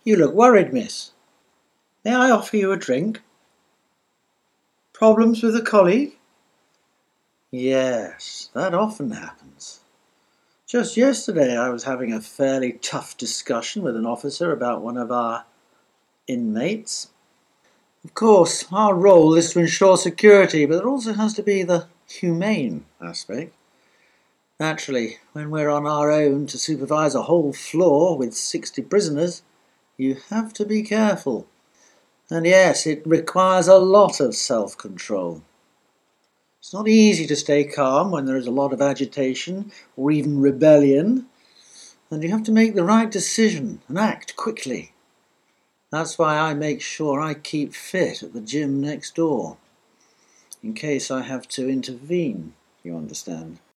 You look worried, miss. May I offer you a drink? Problems with a colleague? Yes, that often happens. Just yesterday I was having a fairly tough discussion with an officer about one of our inmates. Of course, our role is to ensure security, but there also has to be the humane aspect. Naturally, when we're on our own to supervise a whole floor with 60 prisoners, you have to be careful. And yes, it requires a lot of self-control. It's not easy to stay calm when there is a lot of agitation or even rebellion, and you have to make the right decision and act quickly. That's why I make sure I keep fit at the gym next door, in case I have to intervene, you understand.